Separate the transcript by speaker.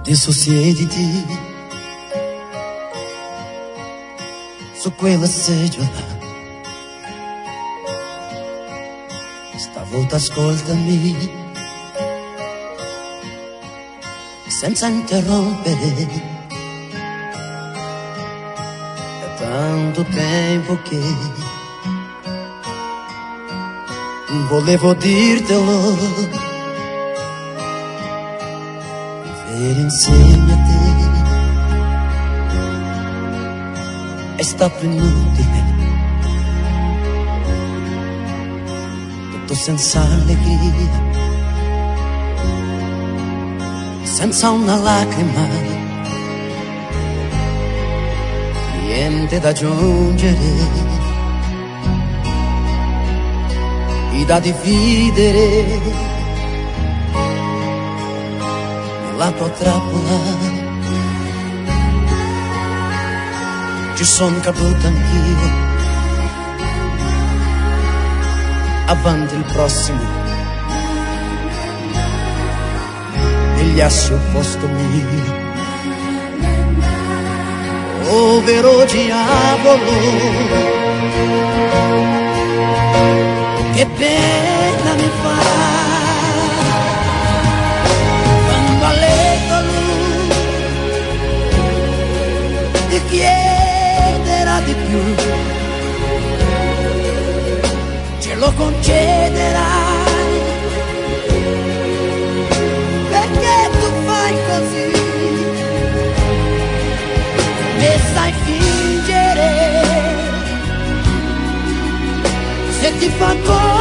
Speaker 1: Adesso siediti su quella seggiola, stavolta ascoltami senza interrompere. È tanto tempo che volevo dirtelo, vivere insieme a te è stato inutile, tutto senza allegria, senza una lacrima, niente da aggiungere, da dividere nella tua trappola. Ci son caduto anch'io, avanti il prossimo, negli assi al posto mio. Povero diavolo, che pena mi fa quando a letto lui ti chiederà di più, ce lo concederai, perché tu fai così e sai fingere. Se ti fa